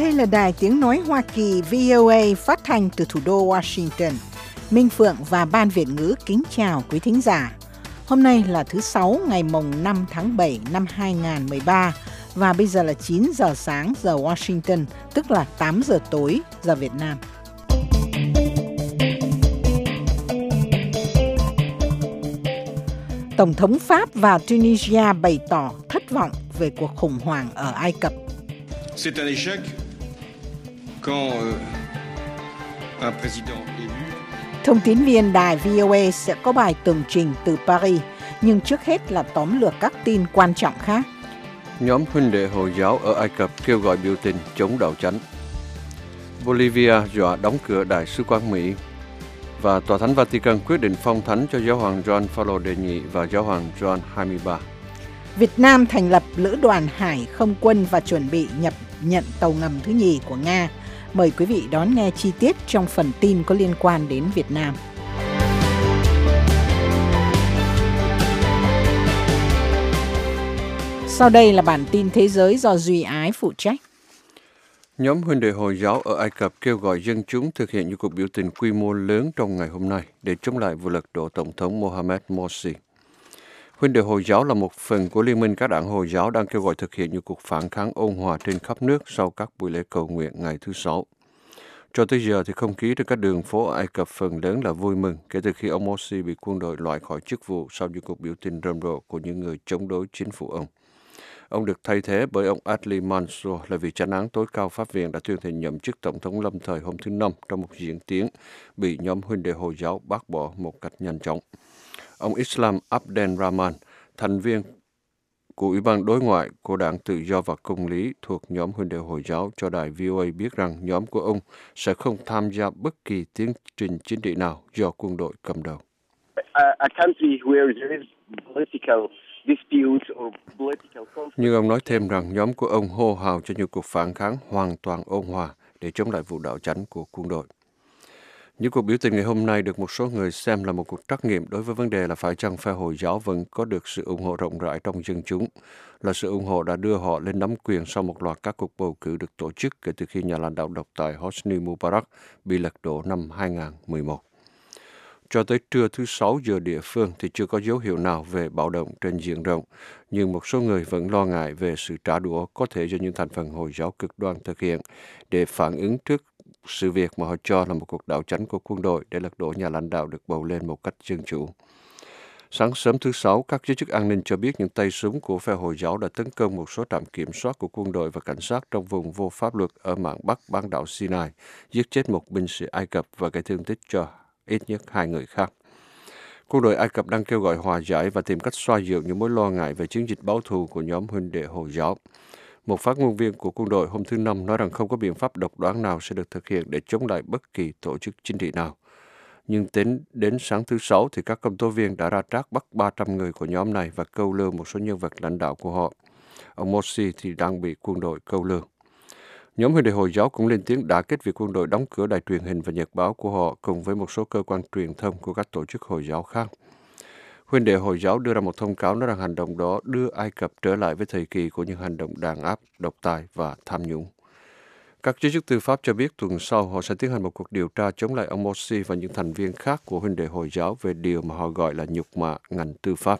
Đây là Đài Tiếng Nói Hoa Kỳ VOA phát thanh từ thủ đô Washington. Minh Phượng và Ban Việt ngữ kính chào quý thính giả. Hôm nay là thứ Sáu ngày mùng 5 tháng 7 năm 2013 và bây giờ là 9 giờ sáng giờ Washington, tức là 8 giờ tối giờ Việt Nam. Tổng thống Pháp và Tunisia bày tỏ thất vọng về cuộc khủng hoảng ở Ai Cập. C'est un échec quand un président élu. Thông tín viên đài VOA sẽ có bài tường trình từ Paris, nhưng trước hết là tóm lược các tin quan trọng khác. Nhóm huynh đệ Hồi giáo ở Ai Cập kêu gọi biểu tình chống đạo chánh. Bolivia dọa đóng cửa đại sứ quán Mỹ. Và Tòa Thánh Vatican quyết định phong thánh cho Giáo hoàng Gioan Phaolô đệ nhị và Giáo hoàng Gioan 23. Việt Nam thành lập Lữ đoàn Hải không quân và chuẩn bị nhận tàu ngầm thứ nhì của Nga. Mời quý vị đón nghe chi tiết trong phần tin có liên quan đến Việt Nam. Sau đây là bản tin thế giới do Duy Ái phụ trách. Nhóm huynh đệ Hồi giáo ở Ai Cập kêu gọi dân chúng thực hiện những cuộc biểu tình quy mô lớn trong ngày hôm nay để chống lại vụ lật đổ Tổng thống Mohamed Morsi. Huynh đệ Hồi giáo là một phần của Liên minh các đảng Hồi giáo đang kêu gọi thực hiện những cuộc phản kháng ôn hòa trên khắp nước sau các buổi lễ cầu nguyện ngày thứ Sáu. Cho tới giờ thì không khí trên các đường phố ở Ai Cập phần lớn là vui mừng kể từ khi ông Morsi bị quân đội loại khỏi chức vụ sau những cuộc biểu tình rầm rộ của những người chống đối chính phủ ông. Ông được thay thế bởi ông Adli Mansour là vị chánh án tối cao Pháp viện đã tuyên thệ nhậm chức Tổng thống lâm thời hôm thứ Năm trong một diễn tiến bị nhóm huynh đệ Hồi giáo bác bỏ một cách nhanh chóng. Ông Islam Abdel Rahman, thành viên của Ủy ban Đối ngoại của Đảng Tự do và Công lý thuộc nhóm huynh đệ Hồi giáo cho đài VOA biết rằng nhóm của ông sẽ không tham gia bất kỳ tiến trình chính trị nào do quân đội cầm đầu. Nhưng ông nói thêm rằng nhóm của ông hô hào cho những cuộc phản kháng hoàn toàn ôn hòa để chống lại vụ đạo chánh của quân đội. Những cuộc biểu tình ngày hôm nay được một số người xem là một cuộc trắc nghiệm đối với vấn đề là phải chăng phe Hồi giáo vẫn có được sự ủng hộ rộng rãi trong dân chúng, là sự ủng hộ đã đưa họ lên nắm quyền sau một loạt các cuộc bầu cử được tổ chức kể từ khi nhà lãnh đạo độc tài Hosni Mubarak bị lật đổ năm 2011. Cho tới trưa thứ Sáu giờ địa phương thì chưa có dấu hiệu nào về bạo động trên diện rộng, nhưng một số người vẫn lo ngại về sự trả đũa có thể do những thành phần Hồi giáo cực đoan thực hiện để phản ứng trước sự việc mà họ cho là một cuộc đảo chánh của quân đội để lật đổ nhà lãnh đạo được bầu lên một cách dân chủ. Sáng sớm thứ Sáu, các giới chức an ninh cho biết những tay súng của phe Hồi giáo đã tấn công một số trạm kiểm soát của quân đội và cảnh sát trong vùng vô pháp luật ở mạn Bắc bán đảo Sinai, giết chết một binh sĩ Ai Cập và gây thương tích cho ít nhất 2 người khác. Quân đội Ai Cập đang kêu gọi hòa giải và tìm cách xoa dịu những mối lo ngại về chiến dịch báo thù của nhóm huynh đệ Hồi giáo. Một phát ngôn viên của quân đội hôm thứ Năm nói rằng không có biện pháp độc đoán nào sẽ được thực hiện để chống lại bất kỳ tổ chức chính trị nào. Nhưng đến sáng thứ Sáu thì các công tố viên đã ra trác bắt 300 người của nhóm này và câu lưu một số nhân vật lãnh đạo của họ. Ông Morsi thì đang bị quân đội câu lưu. Nhóm huynh đệ Hồi giáo cũng lên tiếng đả kích việc quân đội đóng cửa đài truyền hình và nhật báo của họ cùng với một số cơ quan truyền thông của các tổ chức Hồi giáo khác. Huynh đệ Hồi giáo đưa ra một thông cáo nói rằng hành động đó đưa Ai Cập trở lại với thời kỳ của những hành động đàn áp, độc tài và tham nhũng. Các giới chức tư pháp cho biết tuần sau họ sẽ tiến hành một cuộc điều tra chống lại ông Morsi và những thành viên khác của huynh đệ Hồi giáo về điều mà họ gọi là nhục mạ ngành tư pháp.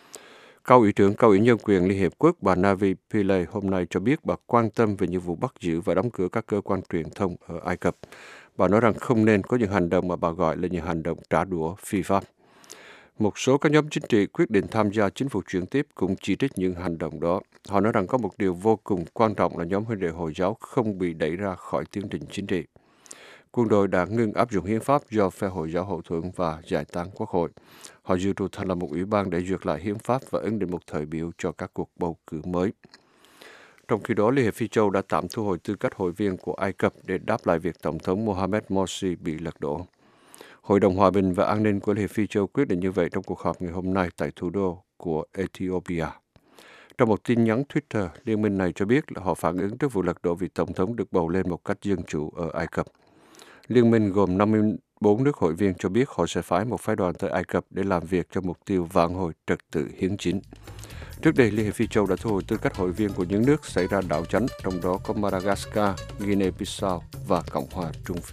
Cao ủy trưởng Cao ủy Nhân quyền Liên Hiệp Quốc bà Navi Pillay hôm nay cho biết bà quan tâm về những vụ bắt giữ và đóng cửa các cơ quan truyền thông ở Ai Cập. Bà nói rằng không nên có những hành động mà bà gọi là những hành động trả đũa phi pháp. Một số các nhóm chính trị quyết định tham gia chính phủ chuyển tiếp cũng chỉ trích những hành động đó. Họ nói rằng có một điều vô cùng quan trọng là nhóm huynh đệ Hồi giáo không bị đẩy ra khỏi tiến trình chính trị. Quân đội đã ngưng áp dụng hiến pháp do phe Hồi giáo hậu thuẫn và giải tán quốc hội. Họ dự trù thành lập một ủy ban để duyệt lại hiến pháp và ấn định một thời biểu cho các cuộc bầu cử mới. Trong khi đó, Liên hiệp Phi châu đã tạm thu hồi tư cách hội viên của Ai Cập để đáp lại việc Tổng thống Mohamed Morsi bị lật đổ. Hội đồng Hòa bình và An ninh của Liên hiệp Phi châu quyết định như vậy trong cuộc họp ngày hôm nay tại thủ đô của Ethiopia. Trong một tin nhắn Twitter, liên minh này cho biết là họ phản ứng trước vụ lật đổ vị Tổng thống được bầu lên một cách dân chủ ở Ai Cập. Liên minh gồm 54 nước hội viên cho biết họ sẽ phái một phái đoàn tới Ai Cập để làm việc cho mục tiêu vãn hồi trật tự hiến chính. Trước đây, Liên hiệp Phi Châu đã thu hồi tư cách hội viên của những nước xảy ra đảo chắn, trong đó có Madagascar, Guinea-Bissau và Cộng hòa Trung Phi.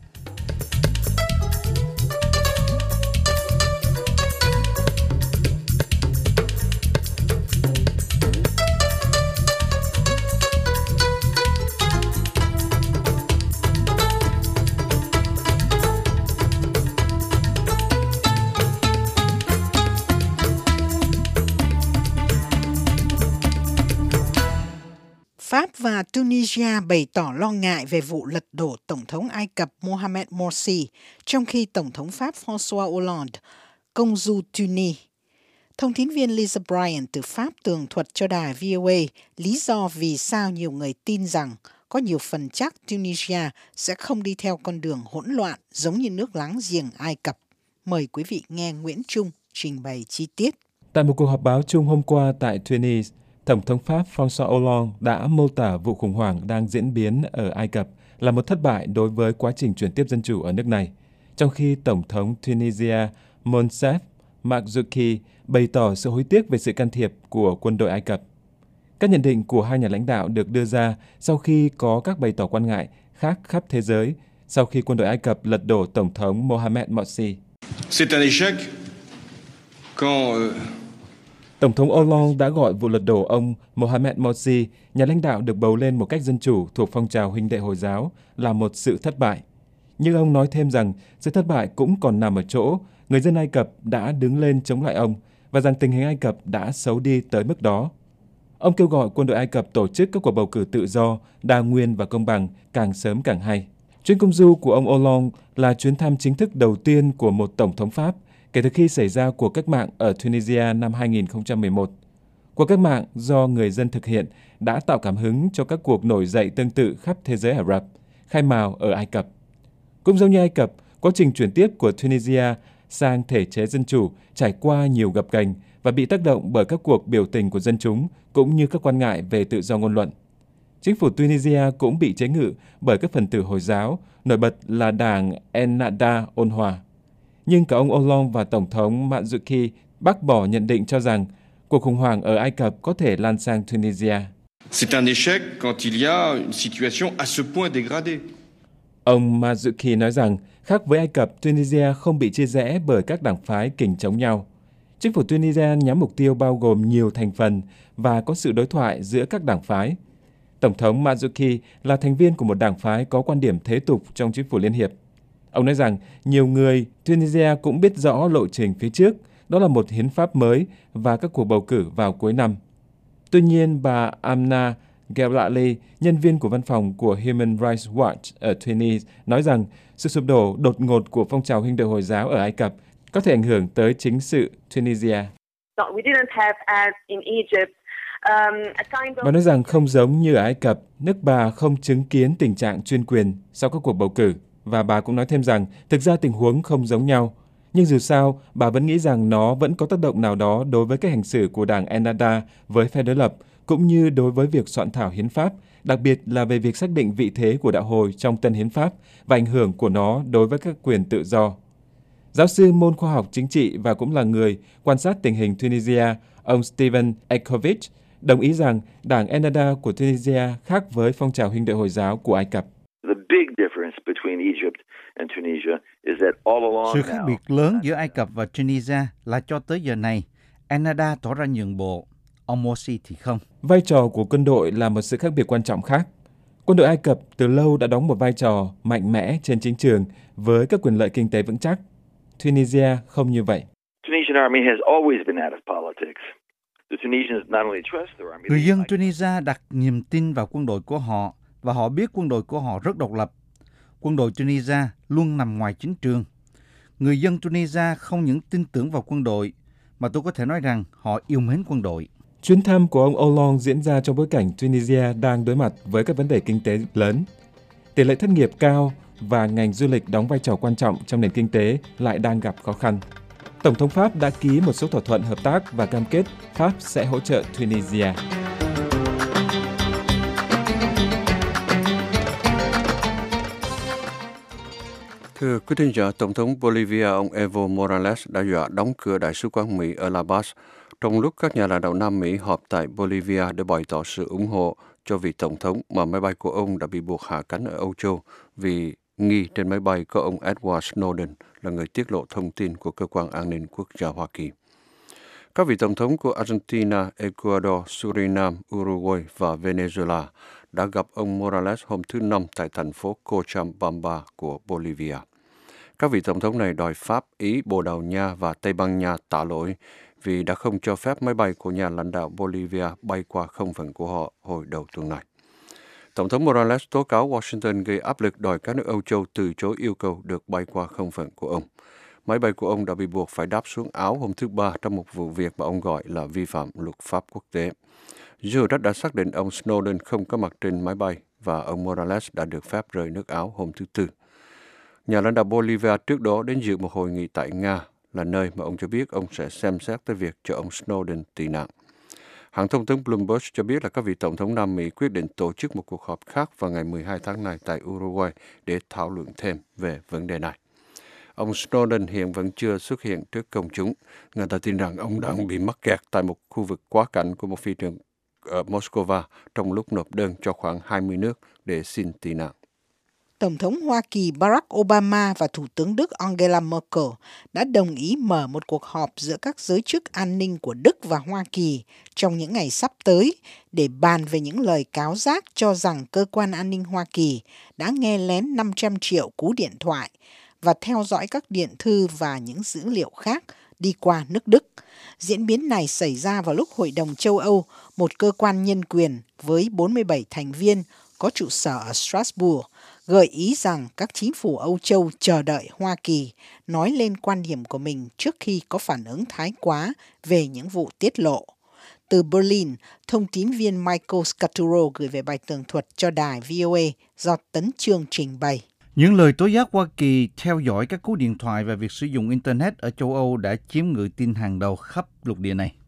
Pháp và Tunisia bày tỏ lo ngại về vụ lật đổ Tổng thống Ai Cập Mohamed Morsi, trong khi Tổng thống Pháp François Hollande công du Tunis. Thông tín viên Lisa Bryant từ Pháp tường thuật cho đài VOA lý do vì sao nhiều người tin rằng có nhiều phần chắc Tunisia sẽ không đi theo con đường hỗn loạn giống như nước láng giềng Ai Cập. Mời quý vị nghe Nguyễn Trung trình bày chi tiết. Tại một cuộc họp báo chung hôm qua tại Tunis, Tổng thống Pháp François Hollande đã mô tả vụ khủng hoảng đang diễn biến ở Ai Cập là một thất bại đối với quá trình chuyển tiếp dân chủ ở nước này, trong khi Tổng thống Tunisia Monsef Marzouki bày tỏ sự hối tiếc về sự can thiệp của quân đội Ai Cập. Các nhận định của hai nhà lãnh đạo được đưa ra sau khi có các bày tỏ quan ngại khác khắp thế giới sau khi quân đội Ai Cập lật đổ Tổng thống Mohamed Morsi. C'est un échec quand Tổng thống Hollande đã gọi vụ lật đổ ông Mohamed Morsi, nhà lãnh đạo được bầu lên một cách dân chủ thuộc phong trào huynh đệ Hồi giáo, là một sự thất bại. Nhưng ông nói thêm rằng sự thất bại cũng còn nằm ở chỗ người dân Ai Cập đã đứng lên chống lại ông và rằng tình hình Ai Cập đã xấu đi tới mức đó. Ông kêu gọi quân đội Ai Cập tổ chức các cuộc bầu cử tự do, đa nguyên và công bằng càng sớm càng hay. Chuyến công du của ông Hollande là chuyến thăm chính thức đầu tiên của một tổng thống Pháp kể từ khi xảy ra cuộc cách mạng ở Tunisia năm 2011. Cuộc cách mạng do người dân thực hiện đã tạo cảm hứng cho các cuộc nổi dậy tương tự khắp thế giới Ả Rập, khai mào ở Ai Cập. Cũng giống như Ai Cập, quá trình chuyển tiếp của Tunisia sang thể chế dân chủ trải qua nhiều gập ghềnh và bị tác động bởi các cuộc biểu tình của dân chúng cũng như các quan ngại về tự do ngôn luận. Chính phủ Tunisia cũng bị chế ngự bởi các phần tử Hồi giáo, nổi bật là đảng Ennahda ôn hòa. Nhưng cả ông Hollande và Tổng thống Marzouki bác bỏ nhận định cho rằng cuộc khủng hoảng ở Ai Cập có thể lan sang Tunisia. c'est un échec quand il y a une situation à ce point dégradée. Ông Marzouki nói rằng khác với Ai Cập, Tunisia không bị chia rẽ bởi các đảng phái kình chống nhau. Chính phủ Tunisia nhắm mục tiêu bao gồm nhiều thành phần và có sự đối thoại giữa các đảng phái. Tổng thống Marzouki là thành viên của một đảng phái có quan điểm thế tục trong chính phủ liên hiệp. Ông nói rằng nhiều người Tunisia cũng biết rõ lộ trình phía trước, đó là một hiến pháp mới và các cuộc bầu cử vào cuối năm. Tuy nhiên, bà Amna Ghelali, nhân viên của văn phòng của Human Rights Watch ở Tunis, nói rằng sự sụp đổ đột ngột của phong trào huynh đệ Hồi giáo ở Ai Cập có thể ảnh hưởng tới chính sự Tunisia. Bà nói rằng không giống như ở Ai Cập, nước bà không chứng kiến tình trạng chuyên quyền sau các cuộc bầu cử. Và bà cũng nói thêm rằng thực ra tình huống không giống nhau. Nhưng dù sao, bà vẫn nghĩ rằng nó vẫn có tác động nào đó đối với cách hành xử của đảng Ennahda với phe đối lập, cũng như đối với việc soạn thảo hiến pháp, đặc biệt là về việc xác định vị thế của đạo Hồi trong tân hiến pháp và ảnh hưởng của nó đối với các quyền tự do. Giáo sư môn khoa học chính trị và cũng là người quan sát tình hình Tunisia, ông Steven Ekovich, đồng ý rằng đảng Ennahda của Tunisia khác với phong trào huynh đệ Hồi giáo của Ai Cập. Sự khác biệt lớn giữa Ai Cập và Tunisia là cho tới giờ này, Ennahda tỏ ra nhượng bộ, ông Morsi thì không. Vai trò của quân đội là một sự khác biệt quan trọng khác. Quân đội Ai Cập từ lâu đã đóng một vai trò mạnh mẽ trên chính trường với các quyền lợi kinh tế vững chắc. Tunisia không như vậy. Người dân Tunisia đặt niềm tin vào quân đội của họ và họ biết quân đội của họ rất độc lập. Quân đội Tunisia luôn nằm ngoài chính trường. Người dân Tunisia không những tin tưởng vào quân đội, mà tôi có thể nói rằng họ yêu mến quân đội. Chuyến thăm của ông Hollande diễn ra trong bối cảnh Tunisia đang đối mặt với các vấn đề kinh tế lớn. Tỷ lệ thất nghiệp cao và ngành du lịch đóng vai trò quan trọng trong nền kinh tế lại đang gặp khó khăn. Tổng thống Pháp đã ký một số thỏa thuận hợp tác và cam kết Pháp sẽ hỗ trợ Tunisia. Thưa quý thính giả, Tổng thống Bolivia ông Evo Morales đã dọa đóng cửa đại sứ quán Mỹ ở La Paz Trong lúc các nhà lãnh đạo Nam Mỹ họp tại Bolivia để bày tỏ sự ủng hộ cho vị tổng thống mà máy bay của ông đã bị buộc hạ cánh ở Âu Châu vì nghi trên máy bay có ông Edward Snowden là người tiết lộ thông tin của Cơ quan An ninh Quốc gia Hoa Kỳ. Các vị tổng thống của Argentina, Ecuador, Suriname, Uruguay và Venezuela đã gặp ông Morales hôm thứ Năm tại thành phố Cochabamba của Bolivia. Các vị tổng thống này đòi Pháp, Ý, Bồ Đào Nha và Tây Ban Nha tạ lỗi vì đã không cho phép máy bay của nhà lãnh đạo Bolivia bay qua không phận của họ hồi đầu tuần này. Tổng thống Morales tố cáo Washington gây áp lực đòi các nước Âu Châu từ chối yêu cầu được bay qua không phận của ông. Máy bay của ông đã bị buộc phải đáp xuống Áo hôm thứ Ba trong một vụ việc mà ông gọi là vi phạm luật pháp quốc tế. Dù đã xác định ông Snowden không có mặt trên máy bay và ông Morales đã được phép rời nước Áo hôm thứ Tư. Nhà lãnh đạo Bolivia trước đó đến dự một hội nghị tại Nga, là nơi mà ông cho biết ông sẽ xem xét tới việc cho ông Snowden tị nạn. Hãng thông tấn Bloomberg cho biết là các vị tổng thống Nam Mỹ quyết định tổ chức một cuộc họp khác vào ngày 12 tháng này tại Uruguay để thảo luận thêm về vấn đề này. Ông Snowden hiện vẫn chưa xuất hiện trước công chúng. Người ta tin rằng ông đang bị mắc kẹt tại một khu vực quá cảnh của một phi trường ở Moscow trong lúc nộp đơn cho khoảng 20 nước để xin tị nạn. Tổng thống Hoa Kỳ Barack Obama và Thủ tướng Đức Angela Merkel đã đồng ý mở một cuộc họp giữa các giới chức an ninh của Đức và Hoa Kỳ trong những ngày sắp tới để bàn về những lời cáo giác cho rằng cơ quan an ninh Hoa Kỳ đã nghe lén 500 triệu cú điện thoại và theo dõi các điện thư và những dữ liệu khác đi qua nước Đức. Diễn biến này xảy ra vào lúc Hội đồng châu Âu, một cơ quan nhân quyền với 47 thành viên có trụ sở ở Strasbourg, gợi ý rằng các chính phủ Âu Châu chờ đợi Hoa Kỳ nói lên quan điểm của mình trước khi có phản ứng thái quá về những vụ tiết lộ. Từ Berlin, thông tín viên Michael Scaturo gửi về bài tường thuật cho đài VOA do Tấn Chương trình bày. Những lời tố giác Hoa Kỳ theo dõi các cú điện thoại và việc sử dụng Internet ở châu Âu đã chiếm ngự tin hàng đầu khắp lục địa này.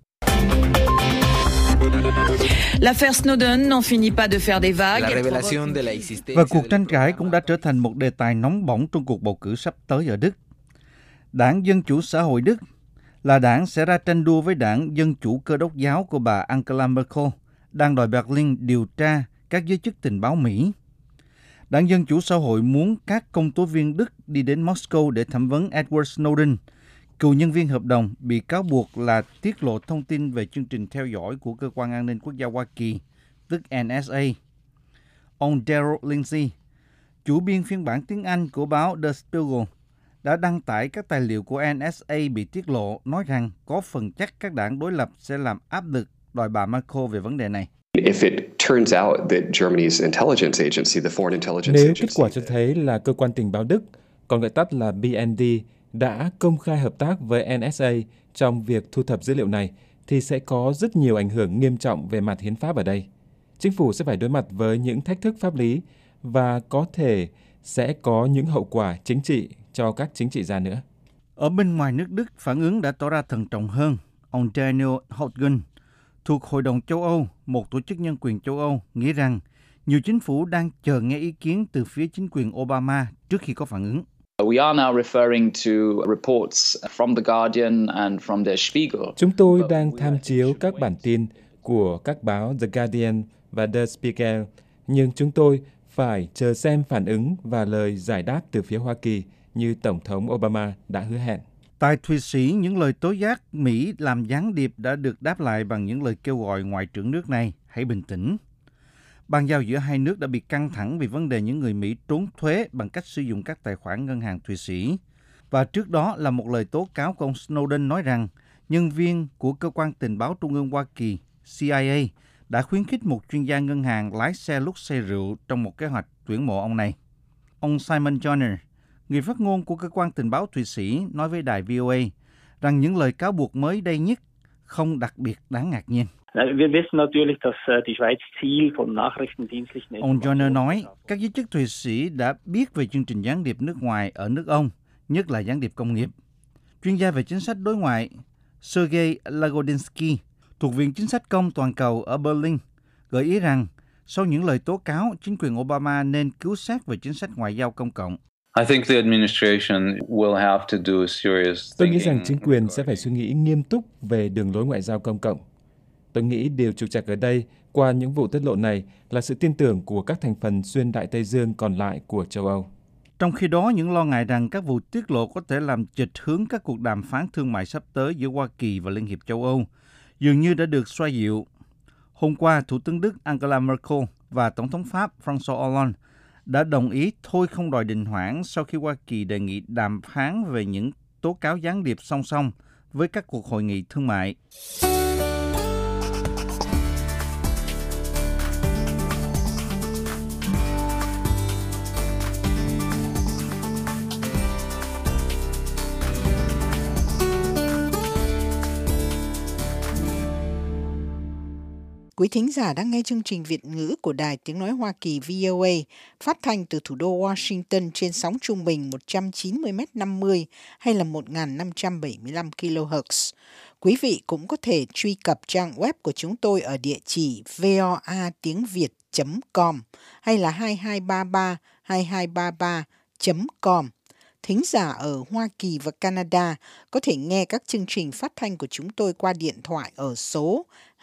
L'affaire Snowden n'en finit pas de faire des vagues. Và cuộc tranh cãi cũng đã trở thành một đề tài nóng bỏng trong cuộc bầu cử sắp tới ở Đức. Đảng Dân Chủ Xã hội Đức là đảng sẽ ra tranh đua với đảng Dân Chủ Cơ đốc giáo của bà Angela Merkel, đang đòi Berlin điều tra các giới chức tình báo Mỹ. Đảng Dân Chủ Xã hội muốn các công tố viên Đức đi đến Moscow để thẩm vấn Edward Snowden, cựu nhân viên hợp đồng bị cáo buộc là tiết lộ thông tin về chương trình theo dõi của Cơ quan An ninh Quốc gia Hoa Kỳ, tức NSA. Ông Daryl Lindsay, chủ biên phiên bản tiếng Anh của báo The Spiegel, đã đăng tải các tài liệu của NSA bị tiết lộ, nói rằng có phần chắc các đảng đối lập sẽ làm áp lực đòi bà Merkel về vấn đề này. Nếu kết quả cho thấy là cơ quan tình báo Đức, còn gọi tắt là BND, đã công khai hợp tác với NSA trong việc thu thập dữ liệu này, thì sẽ có rất nhiều ảnh hưởng nghiêm trọng về mặt hiến pháp ở đây. Chính phủ sẽ phải đối mặt với những thách thức pháp lý và có thể sẽ có những hậu quả chính trị cho các chính trị gia nữa. Ở bên ngoài nước Đức, phản ứng đã tỏ ra thận trọng hơn. Ông Daniel Hortgen, thuộc Hội đồng châu Âu, một tổ chức nhân quyền châu Âu, nghĩ rằng nhiều chính phủ đang chờ nghe ý kiến từ phía chính quyền Obama trước khi có phản ứng. Chúng tôi đang tham chiếu các bản tin của các báo The Guardian và The Spiegel, nhưng chúng tôi phải chờ xem phản ứng và lời giải đáp từ phía Hoa Kỳ như Tổng thống Obama đã hứa hẹn. Tại Thụy Sĩ, những lời tố giác Mỹ làm gián điệp đã được đáp lại bằng những lời kêu gọi Ngoại trưởng nước này hãy bình tĩnh. Bàn giao giữa hai nước đã bị căng thẳng vì vấn đề những người Mỹ trốn thuế bằng cách sử dụng các tài khoản ngân hàng Thụy Sĩ. Và trước đó là một lời tố cáo của ông Snowden nói rằng nhân viên của Cơ quan Tình báo Trung ương Hoa Kỳ, CIA, đã khuyến khích một chuyên gia ngân hàng lái xe lúc say rượu trong một kế hoạch tuyển mộ ông này. Ông Simon Joner, người phát ngôn của Cơ quan Tình báo Thụy Sĩ, nói với đài VOA rằng những lời cáo buộc mới đây nhất không đặc biệt đáng ngạc nhiên. Ông Joner nói, các giới chức Thụy Sĩ đã biết về chương trình gián điệp nước ngoài ở nước ông, nhất là gián điệp công nghiệp. Chuyên gia về chính sách đối ngoại Sergei Lagodinsky, thuộc Viện Chính sách Công Toàn cầu ở Berlin, gợi ý rằng sau những lời tố cáo, chính quyền Obama nên cứu sát về chính sách ngoại giao công cộng. Tôi nghĩ rằng chính quyền sẽ phải suy nghĩ nghiêm túc về đường lối ngoại giao công cộng. Tôi nghĩ điều trục trặc ở đây qua những vụ tiết lộ này là sự tin tưởng của các thành phần xuyên Đại Tây Dương còn lại của châu Âu. Trong khi đó, những lo ngại rằng các vụ tiết lộ có thể làm chệch hướng các cuộc đàm phán thương mại sắp tới giữa Hoa Kỳ và Liên hiệp châu Âu dường như đã được xoa dịu. Hôm qua, Thủ tướng Đức Angela Merkel và Tổng thống Pháp François Hollande đã đồng ý thôi không đòi đình hoãn sau khi Hoa Kỳ đề nghị đàm phán về những tố cáo gián điệp song song với các cuộc hội nghị thương mại. Quý thính giả đang nghe chương trình Việt ngữ của Đài Tiếng Nói Hoa Kỳ VOA phát thanh từ thủ đô Washington trên sóng trung bình 190m50 hay là 1575 kHz. Quý vị cũng có thể truy cập trang web của chúng tôi ở địa chỉ voatiengviet.com hay là 2233-2233.com. Thính giả ở Hoa Kỳ và Canada có thể nghe các chương trình phát thanh của chúng tôi qua điện thoại ở số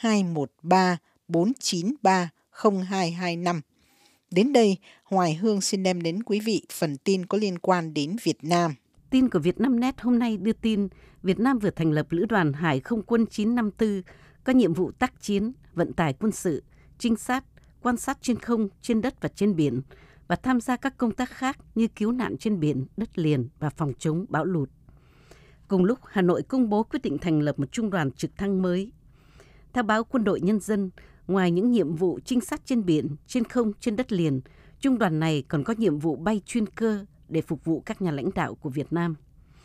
213-493-0225. Đến đây, Hoài Hương xin đem đến quý vị phần tin có liên quan đến Việt Nam. Tin của Vietnamnet hôm nay đưa tin Việt Nam vừa thành lập Lữ đoàn Hải không quân 954 có nhiệm vụ tác chiến, vận tải quân sự, trinh sát, quan sát trên không, trên đất và trên biển và tham gia các công tác khác như cứu nạn trên biển, đất liền và phòng chống bão lụt. Cùng lúc, Hà Nội công bố quyết định thành lập một trung đoàn trực thăng mới. Theo báo Quân đội Nhân dân, ngoài những nhiệm vụ trinh sát trên biển, trên không, trên đất liền, trung đoàn này còn có nhiệm vụ bay chuyên cơ để phục vụ các nhà lãnh đạo của Việt Nam.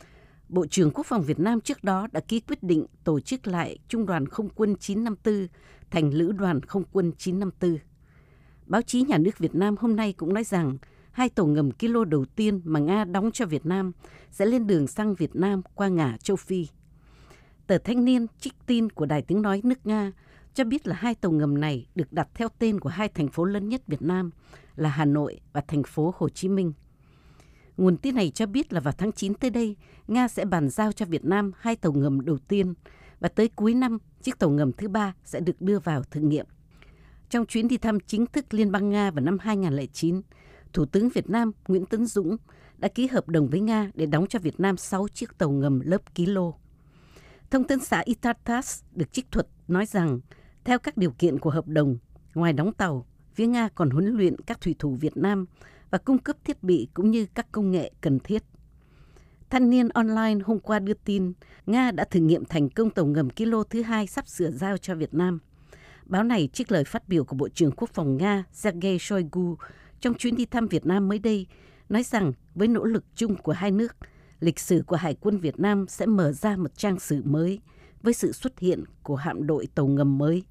Bộ trưởng Quốc phòng Việt Nam trước đó đã ký quyết định tổ chức lại Trung đoàn Không quân 954 thành Lữ đoàn Không quân 954. Báo chí nhà nước Việt Nam hôm nay cũng nói rằng 2 tàu ngầm Kilo đầu tiên mà Nga đóng cho Việt Nam sẽ lên đường sang Việt Nam qua ngả châu Phi. Tờ Thanh niên trích tin của Đài Tiếng Nói nước Nga cho biết là 2 tàu ngầm này được đặt theo tên của 2 thành phố lớn nhất Việt Nam là Hà Nội và thành phố Hồ Chí Minh. Nguồn tin này cho biết là vào tháng 9 tới đây, Nga sẽ bàn giao cho Việt Nam 2 tàu ngầm đầu tiên và tới cuối năm, chiếc tàu ngầm thứ 3 sẽ được đưa vào thử nghiệm. Trong chuyến đi thăm chính thức Liên bang Nga vào năm 2009, Thủ tướng Việt Nam Nguyễn Tấn Dũng đã ký hợp đồng với Nga để đóng cho Việt Nam 6 chiếc tàu ngầm lớp Kilo. Thông tấn xã Itar-Tass được trích thuật nói rằng, theo các điều kiện của hợp đồng, ngoài đóng tàu, phía Nga còn huấn luyện các thủy thủ Việt Nam và cung cấp thiết bị cũng như các công nghệ cần thiết. Thanh niên online hôm qua đưa tin, Nga đã thử nghiệm thành công tàu ngầm Kilo thứ 2 sắp sửa giao cho Việt Nam. Báo này trích lời phát biểu của Bộ trưởng Quốc phòng Nga Sergei Shoigu trong chuyến đi thăm Việt Nam mới đây, nói rằng với nỗ lực chung của hai nước, lịch sử của Hải quân Việt Nam sẽ mở ra một trang sử mới với sự xuất hiện của hạm đội tàu ngầm mới.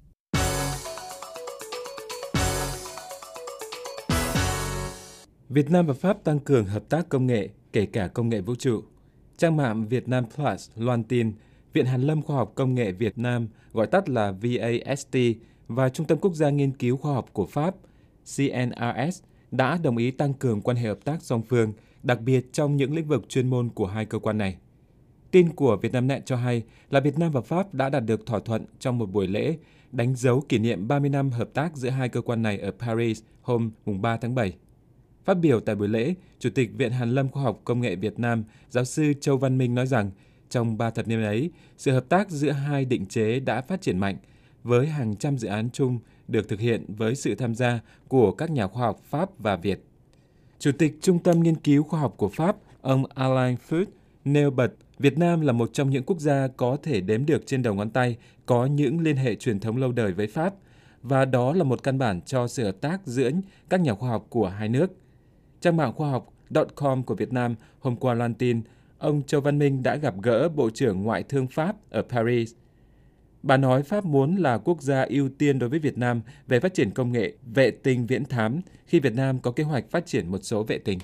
Việt Nam và Pháp tăng cường hợp tác công nghệ, kể cả công nghệ vũ trụ. Trang mạng Vietnam Plus loan tin, Viện Hàn lâm Khoa học Công nghệ Việt Nam, gọi tắt là VAST, và Trung tâm Quốc gia Nghiên cứu Khoa học của Pháp, CNRS, đã đồng ý tăng cường quan hệ hợp tác song phương, đặc biệt trong những lĩnh vực chuyên môn của hai cơ quan này. Tin của Vietnamnet cho hay là Việt Nam và Pháp đã đạt được thỏa thuận trong một buổi lễ đánh dấu kỷ niệm 30 năm hợp tác giữa hai cơ quan này ở Paris hôm 3 tháng 7. Phát biểu tại buổi lễ, Chủ tịch Viện Hàn lâm Khoa học Công nghệ Việt Nam, giáo sư Châu Văn Minh nói rằng, trong 3 thập niên ấy, sự hợp tác giữa hai định chế đã phát triển mạnh, với hàng trăm dự án chung được thực hiện với sự tham gia của các nhà khoa học Pháp và Việt. Chủ tịch Trung tâm Nghiên cứu Khoa học của Pháp, ông Alain Fut, nêu bật Việt Nam là một trong những quốc gia có thể đếm được trên đầu ngón tay có những liên hệ truyền thống lâu đời với Pháp, và đó là một căn bản cho sự hợp tác giữa các nhà khoa học của hai nước. Trang mạng khoa học.com của Việt Nam hôm qua loan tin, ông Châu Văn Minh đã gặp gỡ Bộ trưởng Ngoại thương Pháp ở Paris. Bà nói Pháp muốn là quốc gia ưu tiên đối với Việt Nam về phát triển công nghệ vệ tinh viễn thám khi Việt Nam có kế hoạch phát triển một số vệ tinh.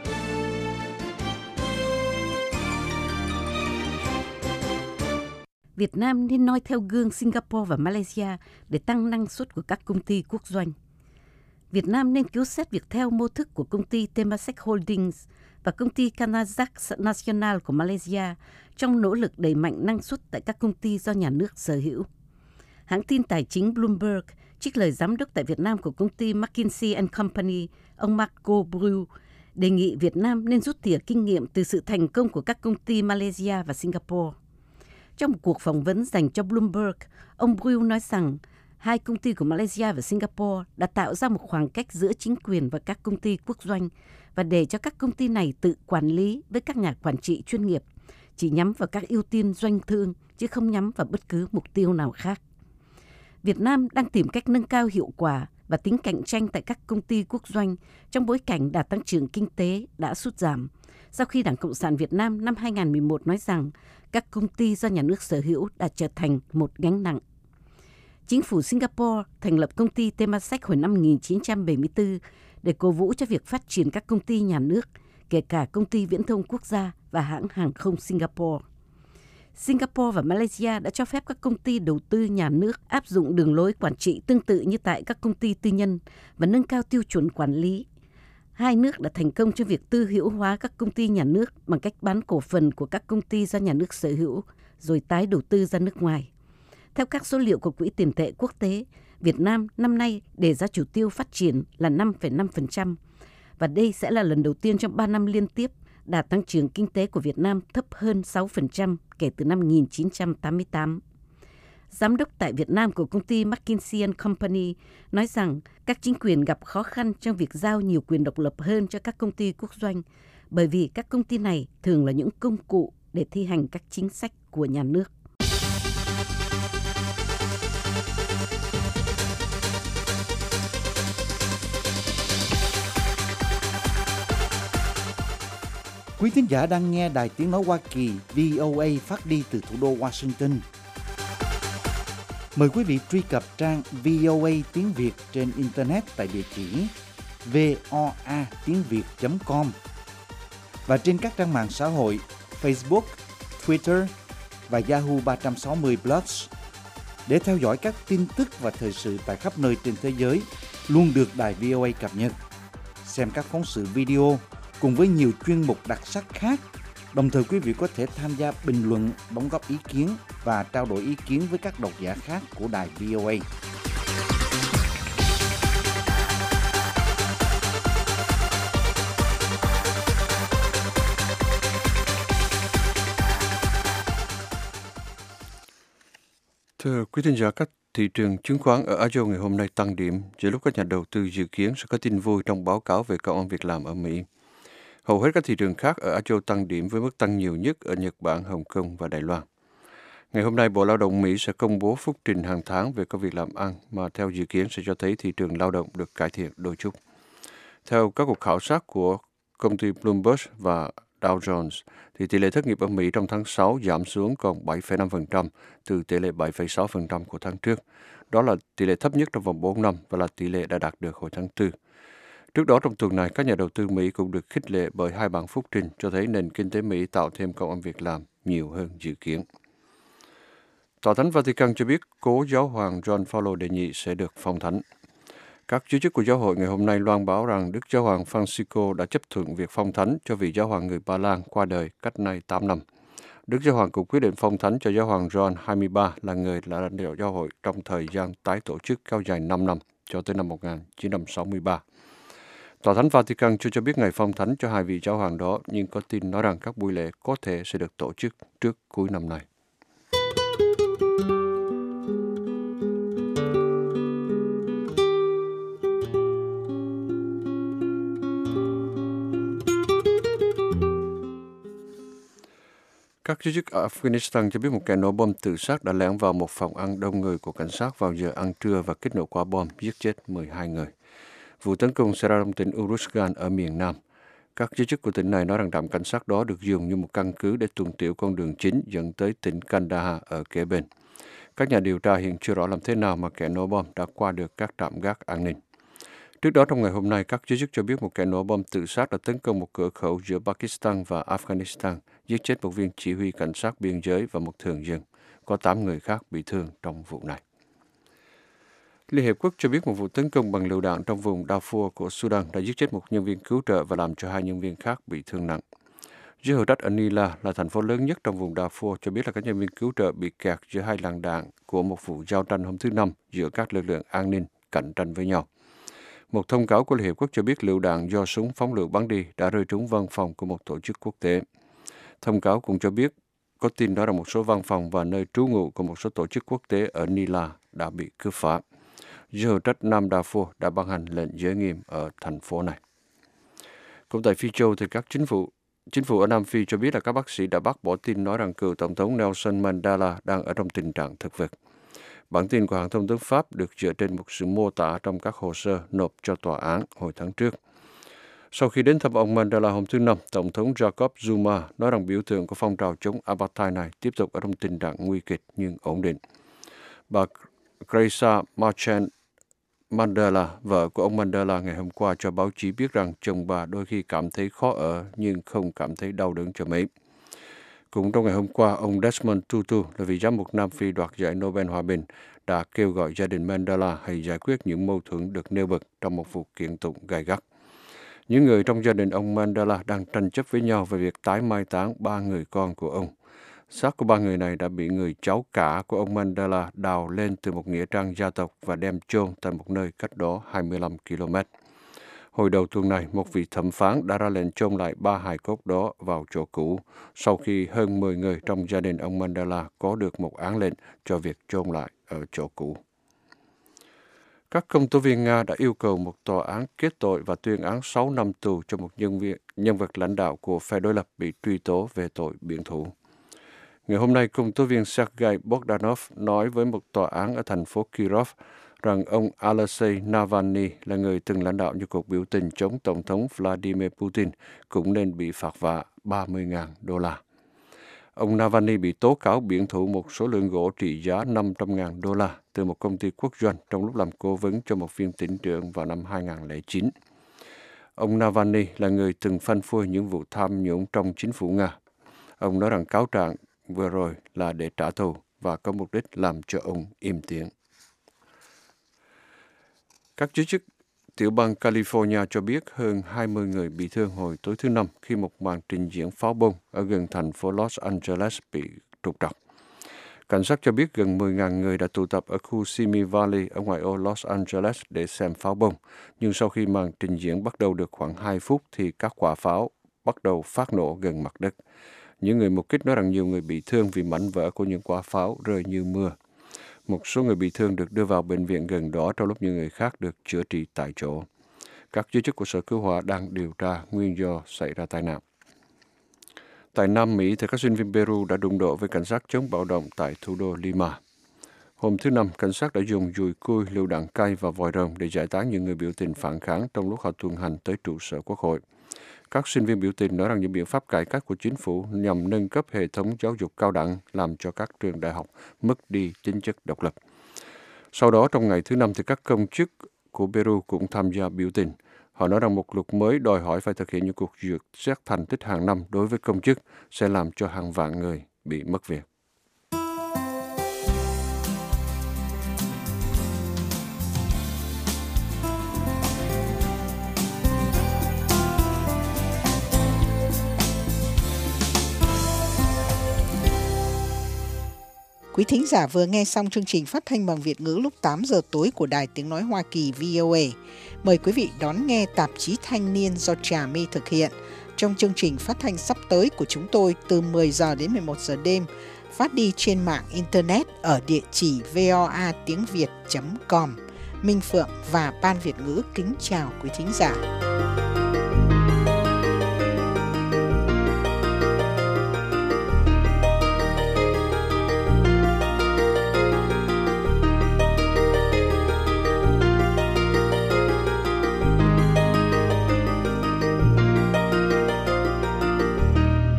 Việt Nam nên noi theo gương Singapore và Malaysia để tăng năng suất của các công ty quốc doanh. Việt Nam nên cứu xét việc theo mô thức của công ty Temasek Holdings và công ty Kanazax National của Malaysia trong nỗ lực đẩy mạnh năng suất tại các công ty do nhà nước sở hữu. Hãng tin tài chính Bloomberg trích lời giám đốc tại Việt Nam của công ty McKinsey & Company, ông Marco Brew, đề nghị Việt Nam nên rút tỉa kinh nghiệm từ sự thành công của các công ty Malaysia và Singapore. Trong một cuộc phỏng vấn dành cho Bloomberg, ông Brew nói rằng hai công ty của Malaysia và Singapore đã tạo ra một khoảng cách giữa chính quyền và các công ty quốc doanh và để cho các công ty này tự quản lý với các nhà quản trị chuyên nghiệp, chỉ nhắm vào các ưu tiên doanh thương chứ không nhắm vào bất cứ mục tiêu nào khác. Việt Nam đang tìm cách nâng cao hiệu quả và tính cạnh tranh tại các công ty quốc doanh trong bối cảnh đà tăng trưởng kinh tế đã sút giảm, sau khi Đảng Cộng sản Việt Nam năm 2011 nói rằng các công ty do nhà nước sở hữu đã trở thành một gánh nặng. Chính phủ Singapore thành lập công ty Temasek hồi năm 1974 để cổ vũ cho việc phát triển các công ty nhà nước, kể cả công ty viễn thông quốc gia và hãng hàng không Singapore. Singapore và Malaysia đã cho phép các công ty đầu tư nhà nước áp dụng đường lối quản trị tương tự như tại các công ty tư nhân và nâng cao tiêu chuẩn quản lý. Hai nước đã thành công trong việc tư hữu hóa các công ty nhà nước bằng cách bán cổ phần của các công ty do nhà nước sở hữu, rồi tái đầu tư ra nước ngoài. Theo các số liệu của Quỹ tiền tệ quốc tế, Việt Nam năm nay đề ra chỉ tiêu phát triển là 5,5%, và đây sẽ là lần đầu tiên trong 3 năm liên tiếp đà tăng trưởng kinh tế của Việt Nam thấp hơn 6% kể từ năm 1988. Giám đốc tại Việt Nam của công ty McKinsey & Company nói rằng các chính quyền gặp khó khăn trong việc giao nhiều quyền độc lập hơn cho các công ty quốc doanh, bởi vì các công ty này thường là những công cụ để thi hành các chính sách của nhà nước. Quý thính giả đang nghe Đài Tiếng Nói Hoa Kỳ VOA phát đi từ thủ đô Washington. Mời quý vị truy cập trang VOA tiếng Việt trên Internet tại địa chỉ voatiengviet.com và trên các trang mạng xã hội Facebook, Twitter và Yahoo 360 Plus để theo dõi các tin tức và thời sự tại khắp nơi trên thế giới luôn được Đài VOA cập nhật. Xem các phóng sự video cùng với nhiều chuyên mục đặc sắc khác. Đồng thời quý vị có thể tham gia bình luận, đóng góp ý kiến và trao đổi ý kiến với các độc giả khác của đài VOA. Thưa quý thính giả, các thị trường chứng khoán ở Á Châu ngày hôm nay tăng điểm giữa lúc các nhà đầu tư dự kiến sẽ có tin vui trong báo cáo về công ăn việc làm ở Mỹ. Hầu hết các thị trường khác ở Á Châu tăng điểm với mức tăng nhiều nhất ở Nhật Bản, Hồng Kông và Đài Loan. Ngày hôm nay, Bộ Lao động Mỹ sẽ công bố phúc trình hàng tháng về công việc làm ăn mà theo dự kiến sẽ cho thấy thị trường lao động được cải thiện đôi chút. Theo các cuộc khảo sát của công ty Bloomberg và Dow Jones, thì tỷ lệ thất nghiệp ở Mỹ trong tháng 6 giảm xuống còn 7,5% từ tỷ lệ 7,6% của tháng trước. Đó là tỷ lệ thấp nhất trong vòng 4 năm và là tỷ lệ đã đạt được hồi tháng 4. Trước đó trong tuần này, các nhà đầu tư Mỹ cũng được khích lệ bởi hai bảng phúc trình cho thấy nền kinh tế Mỹ tạo thêm công ăn việc làm nhiều hơn dự kiến. Tòa Thánh Vatican cho biết cố giáo hoàng John Paul đệ nhị sẽ được phong thánh. Các giới chức của giáo hội ngày hôm nay loan báo rằng Đức Giáo hoàng Francisco đã chấp thuận việc phong thánh cho vị giáo hoàng người Ba Lan qua đời cách nay 8 năm. Đức Giáo hoàng cũng quyết định phong thánh cho giáo hoàng John 23 là người là lãnh đạo giáo hội trong thời gian tái tổ chức kéo dài 5 năm cho tới năm 1963. Tòa Thánh Vatican chưa cho biết ngày phong thánh cho hai vị giáo hoàng đó, nhưng có tin nói rằng các buổi lễ có thể sẽ được tổ chức trước cuối năm nay. Các giới chức ở Afghanistan cho biết một kẻ nổ bom tự sát đã lẻn vào một phòng ăn đông người của cảnh sát vào giờ ăn trưa và kích nổ quả bom, giết chết 12 người. Vụ tấn công xảy ra trong tỉnh Uruzgan ở miền Nam. Các giới chức của tỉnh này nói rằng trạm cảnh sát đó được dùng như một căn cứ để tuần tiễu con đường chính dẫn tới tỉnh Kandahar ở kế bên. Các nhà điều tra hiện chưa rõ làm thế nào mà kẻ nổ bom đã qua được các trạm gác an ninh. Trước đó trong ngày hôm nay, các giới chức cho biết một kẻ nổ bom tự sát đã tấn công một cửa khẩu giữa Pakistan và Afghanistan, giết chết một viên chỉ huy cảnh sát biên giới và một thường dân. Có 8 người khác bị thương trong vụ này. Liên Hiệp Quốc cho biết một vụ tấn công bằng lựu đạn trong vùng Darfur của Sudan đã giết chết một nhân viên cứu trợ và làm cho 2 nhân viên khác bị thương nặng. Giới hữu trách ở Nila là thành phố lớn nhất trong vùng Darfur cho biết là các nhân viên cứu trợ bị kẹt giữa 2 làn đạn của một vụ giao tranh hôm thứ Năm giữa các lực lượng an ninh cạnh tranh với nhau. Một thông cáo của Liên Hiệp Quốc cho biết lựu đạn do súng phóng lựu bắn đi đã rơi trúng văn phòng của một tổ chức quốc tế. Thông cáo cũng cho biết có tin đó là một số văn phòng và nơi trú ngụ của một số tổ chức quốc tế ở Nila đã bị cướp phá. Giới hữu trách Nam Darfur đã ban hành lệnh giới nghiêm ở thành phố này. Cũng tại Phi Châu thì các chính phủ ở Nam Phi cho biết là các bác sĩ đã bác bỏ tin nói rằng cựu Tổng thống Nelson Mandela đang ở trong tình trạng thực vật. Bản tin của hãng thông tấn Pháp được dựa trên một sự mô tả trong các hồ sơ nộp cho tòa án hồi tháng trước. Sau khi đến thăm ông Mandela hôm thứ Năm, Tổng thống Jacob Zuma nói rằng biểu tượng của phong trào chống apartheid này tiếp tục ở trong tình trạng nguy kịch nhưng ổn định. Bà Graça Machel Mandela, vợ của ông Mandela, ngày hôm qua cho báo chí biết rằng chồng bà đôi khi cảm thấy khó ở nhưng không cảm thấy đau đớn cho mấy. Cũng trong ngày hôm qua, ông Desmond Tutu là vị giám mục Nam Phi đoạt giải Nobel Hòa bình đã kêu gọi gia đình Mandela hãy giải quyết những mâu thuẫn được nêu bật trong một vụ kiện tụng gay gắt. Những người trong gia đình ông Mandela đang tranh chấp với nhau về việc tái mai táng 3 người con của ông. Xác của 3 người này đã bị người cháu cả của ông Mandela đào lên từ một nghĩa trang gia tộc và đem chôn tại một nơi cách đó 25 km. Hồi đầu tuần này, một vị thẩm phán đã ra lệnh chôn lại 3 hài cốt đó vào chỗ cũ, sau khi hơn 10 người trong gia đình ông Mandela có được một án lệnh cho việc chôn lại ở chỗ cũ. Các công tố viên Nga đã yêu cầu một tòa án kết tội và tuyên án 6 năm tù cho một nhân vật lãnh đạo của phe đối lập bị truy tố về tội biển thủ. Ngày hôm nay, công tố viên Sergei Bogdanov nói với một tòa án ở thành phố Kirov rằng ông Alexei Navalny là người từng lãnh đạo những cuộc biểu tình chống Tổng thống Vladimir Putin cũng nên bị phạt vạ $30,000. Ông Navalny bị tố cáo biển thủ một số lượng gỗ trị giá $500,000 từ một công ty quốc doanh trong lúc làm cố vấn cho một viên tỉnh trưởng vào năm 2009. Ông Navalny là người từng phanh phui những vụ tham nhũng trong chính phủ Nga. Ông nói rằng cáo trạng vừa rồi là để trả thù và có mục đích làm cho ông im tiếng. Các giới chức tiểu bang California cho biết hơn 20 người bị thương hồi tối thứ Năm khi một màn trình diễn pháo bông ở gần thành phố Los Angeles bị trục trặc. Cảnh sát cho biết gần 10.000 người đã tụ tập ở khu Simi Valley ở ngoại ô Los Angeles để xem pháo bông. Nhưng sau khi màn trình diễn bắt đầu được khoảng 2 phút thì các quả pháo bắt đầu phát nổ gần mặt đất. Những người mục kích nói rằng nhiều người bị thương vì mảnh vỡ của những quả pháo rơi như mưa. Một số người bị thương được đưa vào bệnh viện gần đó trong lúc những người khác được chữa trị tại chỗ. Các giới chức của Sở Cứu hỏa đang điều tra nguyên do xảy ra tai nạn. Tại Nam Mỹ, thì các sinh viên Peru đã đụng độ với cảnh sát chống bạo động tại thủ đô Lima. Hôm thứ Năm, cảnh sát đã dùng dùi cui, lựu đạn cay và vòi rồng để giải tán những người biểu tình phản kháng trong lúc họ tuần hành tới trụ sở Quốc hội. Các sinh viên biểu tình nói rằng những biện pháp cải cách của chính phủ nhằm nâng cấp hệ thống giáo dục cao đẳng làm cho các trường đại học mất đi tính chất độc lập. Sau đó, trong ngày thứ Năm, thì các công chức của Peru cũng tham gia biểu tình. Họ nói rằng một luật mới đòi hỏi phải thực hiện những cuộc duyệt xét thành tích hàng năm đối với công chức sẽ làm cho hàng vạn người bị mất việc. Quý thính giả vừa nghe xong chương trình phát thanh bằng Việt ngữ lúc 8 giờ tối của Đài Tiếng Nói Hoa Kỳ VOA. Mời quý vị đón nghe tạp chí Thanh niên do Trà My thực hiện. Trong chương trình phát thanh sắp tới của chúng tôi từ 10 giờ đến 11 giờ đêm, phát đi trên mạng Internet ở địa chỉ voatiengviet.com. Minh Phượng và Ban Việt ngữ kính chào quý thính giả.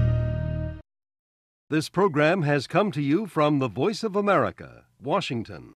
This program has come to you from the Voice of America, Washington.